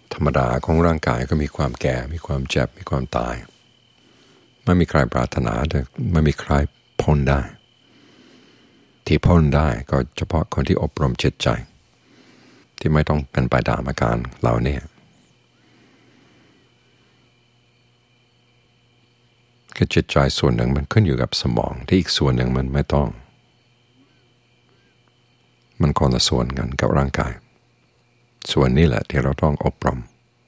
ธรรมดาของร่างกายก็มีความแก่มีความเจ็บมีความตายไม่มีใครปรารถนาแต่ไม่มีใครพ้นได้ที่พ้นได้ก็เฉพาะคนที่อบรมจิตใจที่ไม่ต้องเป็นไปตามอาการเหล่านี้คือจิตใจส่วนหนึ่งมันขึ้นอยู่กับสมองที่อีกส่วนหนึ่งมันไม่ต้องมันคนละส่วนกันกับร่างกายส่วนนี้แหละที่เราต้องอบรม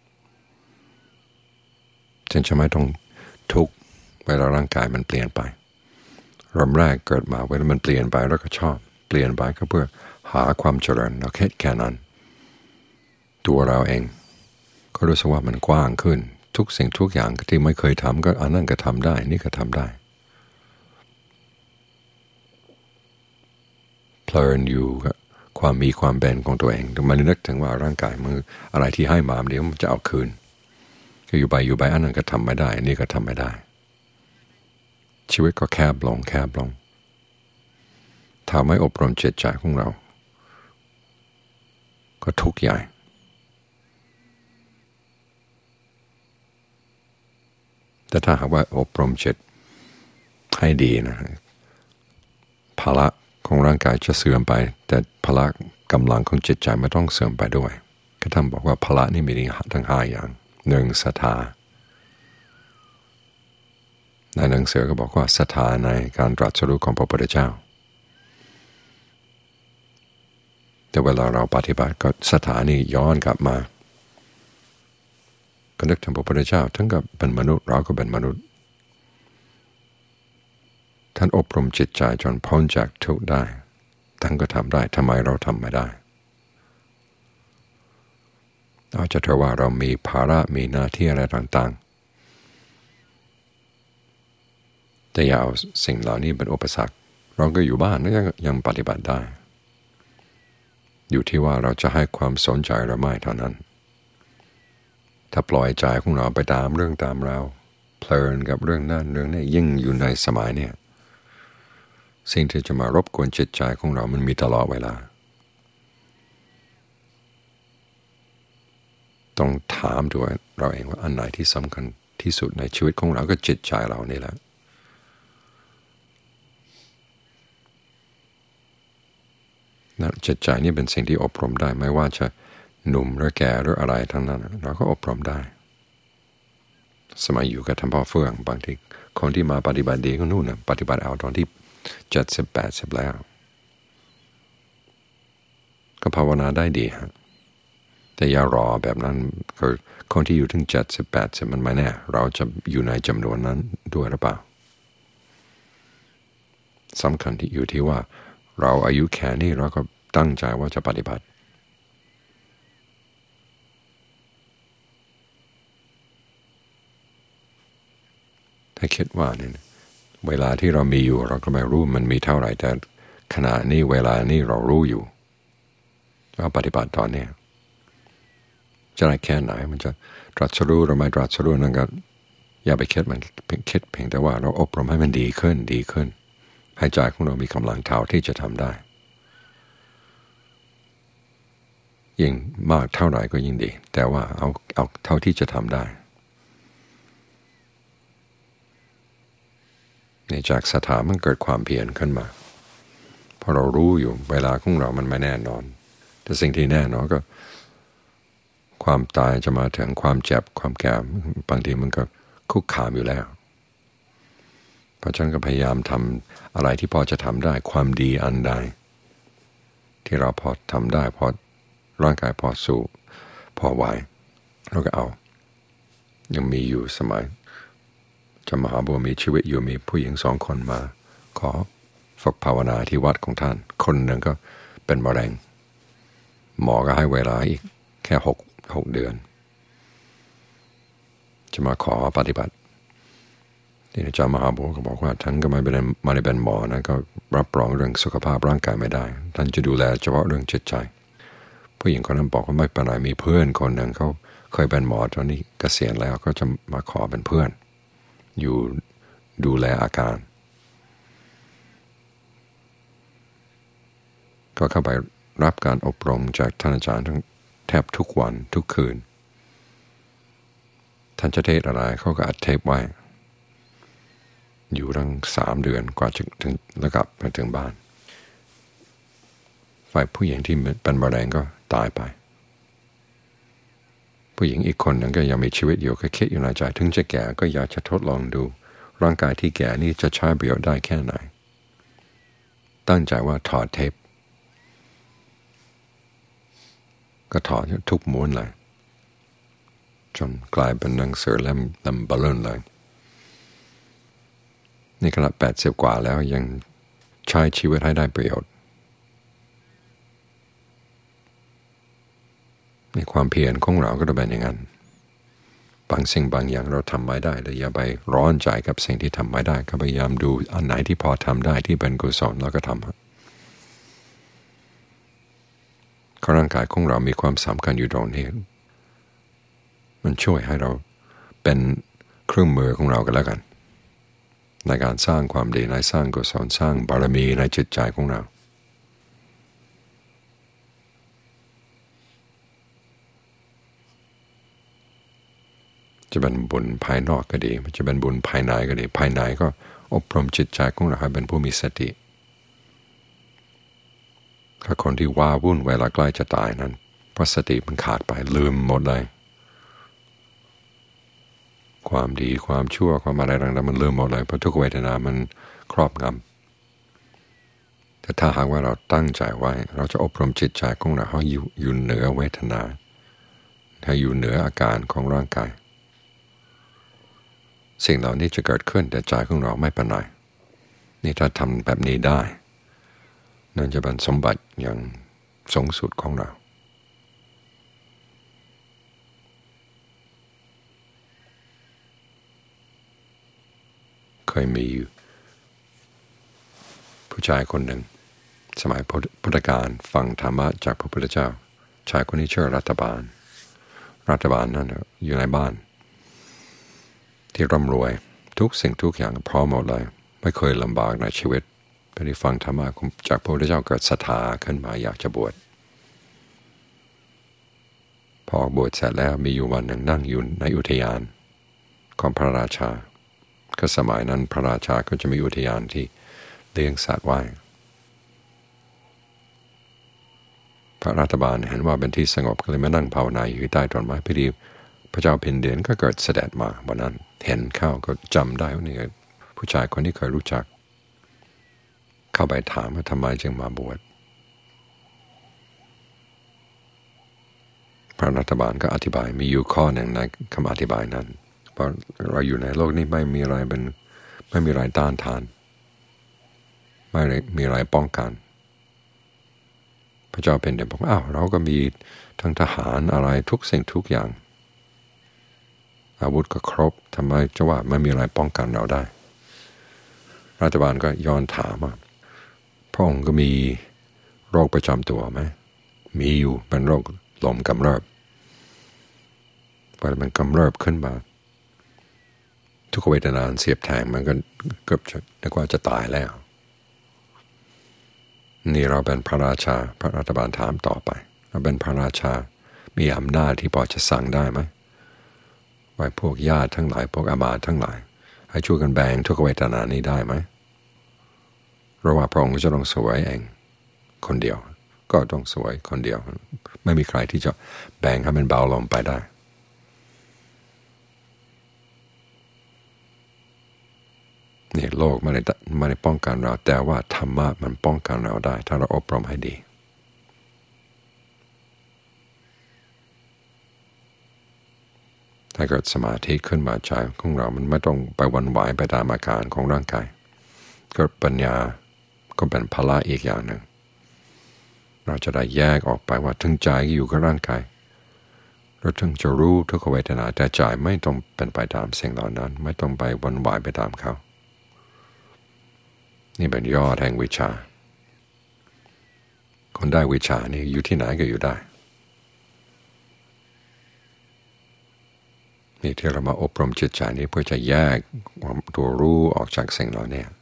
จึงจะไม่ต้องทุกข์เวลาร่างกายมันเปลี่ยนไปเริ่มแรกเกิดมาเวลามันเปลี่ยนไปแล้วก็ชอบเปลี่ยนไปก็เพื่อหาความเจริญเราแค่นั้นตัวเราเองก็รู้สึกว่ามันกว้างขึ้นทุกสิ่งทุกอย่างที่ไม่เคยทำก็อันนั้นก็ทำได้นี่ก็ทำได้เพลินอยู่กับความมีความเป็นของตัวเองมันนึกถึงว่าร่างกายมืออะไรที่ให้มาเดี๋ยวมันจะเอาคืนก็อยู่ไปอันนั้นก็ทำไม่ได้นี่ก็ทำไม่ได้ชีวิตก็แคบลงถ้าไม่อบรมจิตใจของเราก็ทุกข์ใหญ่แต่ถ้าหากว่าอบรมจิตให้ดีนะภาระของร่างกายจะเสื่อมไปแต่พละกำลังของจิตใจไม่ต้องเสื่อมไปด้วยก็ท่านบอกว่าพละนี่มีทั้ง5อย่าง1ศรัทธาในหนังสือก็บอกว่าศรัทธาในการตรัสรู้ของพระพุทธเจ้าแต่เวลาเราปฏิบัติก็ศรัทธานี่ย้อนกลับมาก็นึกถึงพระพุทธเจ้าทั้งกับเป็นมนุษย์เราก็เป็นมนุษย์ท่านอบรมจิตใจจนพ้นจากทุกข์ได้ท่านก็ทำได้ทำไมเราทำไม่ได้อาจจะเพราะว่าเรามีภาระมีหน้าที่อะไรต่างๆแต่อย่าเอาสิ่งเหล่านี้เป็นอุปสรรคเราก็อยู่บ้านแล้วยังปฏิบัติได้อยู่ที่ว่าเราจะให้ความสนใจหรือไม่เท่านั้นถ้าปล่อยใจของเราไปตามเรื่องตามราวเพลินกับเรื่องนั้นเรื่องนี้ยิ่งอยู่ในสมัยเนี่ยสิ่งที่จะมารบกวนจิตใจของเรามันมีตลอดเวลาต้องถามตัวเราเองว่าอันไหนที่สำคัญที่สุดในชีวิตของเราก็จิตใจเรานี่แหละนะจิตใจนี่เป็นสิ่งที่อบรมได้ไม่ว่าจะหนุ่มหรือแก่หรืออะไรทั้งนั้นเราก็อบรมได้สมัยอยู่กับท่านพ่อเฟื่องบางทีคนที่มาปฏิบัติดีก็นู่นนะปฏิบัติเอาตอนที่70-80แล้วก็ภาวนาได้ดีฮะแต่อย่ารอแบบนั้นก็คนที่อยู่ถึง70-80มันไม่แน่เราจะอยู่ในจำนวนนั้นด้วยหรือเปล่าสำคัญที่อยู่ที่ว่าเราอายุแค่นี้เราก็ตั้งใจว่าจะปฏิบัติถ้าคิดว่าเนี่ยเวลาที่เรามีอยู่เราก็ไม่รู้มันมีเท่าไหร่แต่ขณะนี้เวลานี้เรารู้อยู่ว่าปฏิบัติตอนนี้จะได้แค่ไหนมันจะตรัสรู้หรือไม่ตรัสรู้นั่นก็อย่าไปคิดมันคิดเพียงแต่ว่าเราอบรมให้มันดีขึ้นให้ใจของเรามีกำลังเท่าที่จะทำได้ยิ่งมากเท่าไหร่ก็ยิ่งดีแต่ว่าเอาเท่าที่จะทำได้ในจากศรัทธามันเกิดความเพียรขึ้นมาเพราะเรารู้อยู่เวลาของเรามันไม่แน่นอนแต่สิ่งที่แน่นอนก็ความตายจะมาถึงความเจ็บความแก่บางทีมันก็คุกคามอยู่แล้วเพราะฉะนั้นก็พยายามทำอะไรที่พอจะทำได้ความดีอันใดที่เราพอทำได้พอร่างกายพอสู้พอไหวเราก็เอายังมีอยู่สมัยจะมหาบัวมีชีวิตอยู่มีผู้หญิง2 คนมาขอฝึกภาวนาที่วัดของท่านคนหนึ่งก็เป็นมะเร็งหมอก็ให้เวลาอีกแค่6 เดือนจะมาขอปฏิบัติที่อาจารย์มหาบัวก็บอกว่าท่านก็ไม่ได้เป็นหมอนะก็รับรองเรื่องสุขภาพร่างกายไม่ได้ท่านจะดูแลเฉพาะเรื่องจิตใจผู้หญิงคนนั้นบอกว่าไม่เป็นไรมีเพื่อนคนหนึ่งเขาเคยเป็นหมอตอนนี้เกษียณแล้วก็จะมาขอเป็นเพื่อนอยู่ดูแลอาการก็เข้าไปรับการอบรมจากท่านอาจารย์ทั้งแทบทุกวันทุกคืนท่านจะเทศอะไรเขาก็อัดเทปไว้อยู่ตั้ง3 เดือนกว่าจะถึงแล้วกลับมาถึงบ้านฝ่ายผู้หญิงที่เป็นมะเร็งก็ตายไปผู้หญิงอีกคนนั้นก็ยังมีชีวิตอยู่ก็คิดอยู่ในใจถึงจะแก่ก็อยากจะทดลองดูร่างกายที่แก่นี่จะใช้ประโยชน์ได้แค่ไหนตั้งใจว่าถอดเทปก็ถอดทุกม้วนเลยจนกลายเป็นหนังสือเล่มเบลอเลยนี่ขนาด80 กว่าแล้วยังใช้ชีวิตให้ได้ประโยชน์ในความเพียรของเราก็จะเป็นอย่างนั้นบางสิ่งบางอย่างเราทำไม่ได้เลยอย่าไปร้อนใจกับสิ่งที่ทำไม่ได้ก็พยายามดูอันไหนที่พอทำได้ที่เป็นกุศลแล้วก็ทำร่างกายของเรามีความสำคัญอยู่ตรงนี้มันช่วยให้เราเป็นเครื่องมือของเรากันแล้วกันในการสร้างความดีในสร้างกุศลสร้างบารมีในจิตใจของเราจะเป็นบุญภายนอกก็ดีจะเป็นบุญภายในก็ดีภายในก็อบรมจิตใจของเราให้เป็นผู้มีสติถ้าคนที่ว้าวุ่นเวลาใกล้จะตายนั้นเพราะสติมันขาดไปลืมหมดเลยความดีความชั่วความอะไรต่างๆมันลืมหมดเลยเพราะทุกเวทนามันครอบงำแต่ถ้าหากว่าเราตั้งใจไว้เราจะอบรมจิตใจของเราให้อยู่เหนือเวทนาให้อยู่เหนืออาการของร่างกายสิ่งเหล่านี้จะเกิดขึ้นแต่ใจของเราไม่เป็นไรนี่ถ้าทำแบบนี้ได้นั่นจะเป็นสมบัติอย่างสูงสุดของเราเคยมีผู้ชายคนหนึ่งสมัยพุทธกาลฟังธรรมะจากพระพุทธเจ้าชายคนนี้ชื่อรัฐบาลนั้นอยู่ในบ้านที่ร่ำรวยทุกสิ่งทุกอย่างพร้อมหมดเลยไม่เคยลำบากในชีวิตพอได้ฟังธรรมะจากพระพุทธเจ้าเกิดศรัทธาขึ้นมาอยากจะบวชพอบวชเสร็จแล้วมีอยู่วันหนึ่งนั่งอยู่ในอุทยานของพระราชาก็สมัยนั้นพระราชาก็จะมีอุทยานที่เลี้ยงสัตว์ไว้พระรัฐบาลเห็นว่าเป็นที่สงบก็เลยมานั่งภาวนาอยู่ใต้ต้นไม้พอดีพระเจ้าแผ่นดินก็เกิดเสด็จมาวันนั้นเห็นเข้าก็จำได้ว่านี่ผู้ชายคนที่เคยรู้จักเข้าไปถามว่าทำไมจึงมาบวชพระรัฐบาลก็อธิบายมีอยู่ข้อหนึ่งในคำอธิบายนั้นเพราะเราอยู่ในโลกนี้ไม่มีอะไรต้านทานไม่มีอะไรป้องกันพระเจ้าเป็นเด็กบอกอ้าวเราก็มีทั้งทหารอะไรทุกสิ่งทุกอย่างอาวุธก็ครบทำไมจะว่าไม่มีอะไรป้องกันเราได้รัฐบาลก็ย้อนถามว่าพระองค์ก็มีโรคประจำตัวไหมมีอยู่เป็นโรคลมกำเริบพอมันกำเริบขึ้นมาทุกเวทนาเสียบแทงมันก็เกือบจะนึกว่าจะตายแล้วนี่เราเป็นพระราชาพระรัฐบาลถามต่อไปเราเป็นพระราชามีอำนาจที่พอจะสั่งได้ไหมไว้พวกญาติทั้งหลายพวกอามาตย์ทั้งหลายให้ช่วยกันแบ่งทุกเวทนานี้ได้ไหมเพราะว่าพระองค์จะต้องสวยเองคนเดียวก็ต้องสวยคนเดียวไม่มีใครที่จะแบ่งให้มันเบาลงไปได้นี่โลกไม่ได้ป้องกันเราแต่ว่าธรรมะมันป้องกันเราได้ถ้าเราอบรมให้ดีถ้าเกิดสมาธิขึ้นมาใจของเรามันไม่ต้องไปวันไหวไปตามอาการของร่างกายเกิดปัญญาก็เป็นพละอีกอย่างหนึ่งเราจะได้แยกออกไปว่าถึงใจอยู่กับร่างกายเราถึงจะรู้ทุกเวทนาแต่ใจไม่ต้องเป็นไปตามสิ่งเหล่านั้นไม่ต้องไปวันไหวไปตามเขานี่เป็นยอดแห่งวิชาคนได้วิชานี่อยู่ที่ไหนก็อยู่ได้นี่ที่เรามาอบรมจิตใจนี้เพื่อจะแยกตัวรู้ออกจากสิ่งเหล่านี้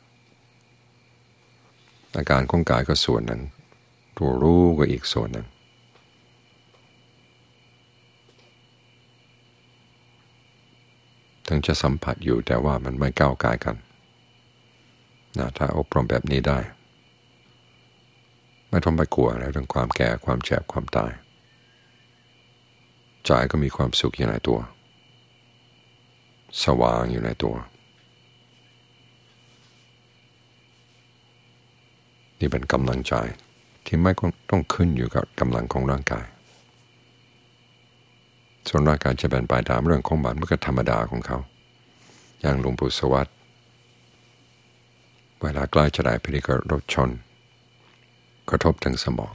อาการของกายก็ส่วนหนึ่งตัวรู้ก็อีกส่วนหนึ่งถึงจะสัมผัสอยู่แต่ว่ามันไม่ก้าวไกลกันนะถ้าอบรมแบบนี้ได้ไม่ต้องไปกลัวอะไรเรื่องความแก่ความเจ็บความตายใจก็มีความสุขอยู่ในตัวสว่างอยู่ในตัวนี่เป็นกำลังใจที่ไม่ต้องขึ้นอยู่กับกำลังของร่างกายส่วนร่างกายจะเป็นไปตามเรื่องของมันก็ธรรมดาของเขาอย่างหลวงปู่สวัสดิ์เวลาใกล้จะได้พิธีกรถชนกระทบถึงสมอง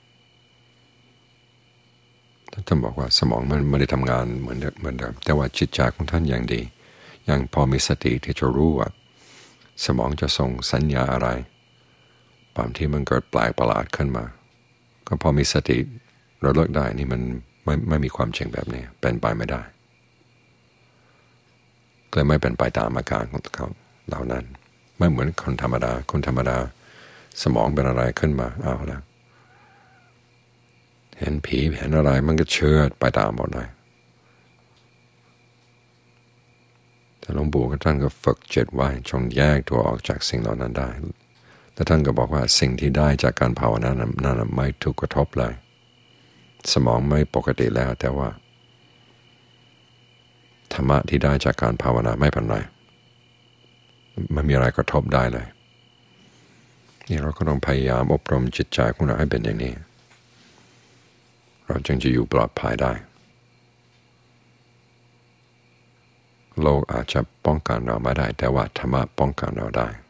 ท่านบอกว่าสมองมันไม่ได้ทำงานเหมือนเดิมแต่ว่าจิตใจของท่านอย่างดีอย่างพอมีสติที่จะรู้ว่าสมองจะส่งสัญญาอะไรบางที่มันเกิดแปลกประหลาดขึ้นมาก็พอมีสติเราเลิกได้นี่มันไม่มีความจริงแบบนี้เป็นไปไม่ได้เลยไม่เป็นไปตามอาการของเขาเหล่านั้นไม่เหมือนคนธรรมดาสมองเป็นอะไรขึ้นมาเอาแล้วเห็นผีเห็นอะไรมันก็เชื่อไปตามหมดเลยแต่หลวงปู่ท่านก็ฝึกจิตไว้จงแยกตัวออกจากสิ่งเหล่านั้นได้แต่ท่านก็บอกว่าสิ่งที่ได้จากการภาวนานั้นไม่ถูกกระทบเลยสมองไม่ปกติแล้วแต่ว่าธรรมะที่ได้จากการภาวนาไม่เป็นไรไม่มีอะไรกระทบได้เลยนี่เราก็ต้องพยายามอบรมจิตใจของเราให้เป็นอย่างนี้เราจึงจะอยู่ปลอดภัยได้โลกอาจจะป้องกันเราไม่ได้แต่ว่าธรรมะป้องกันเราได้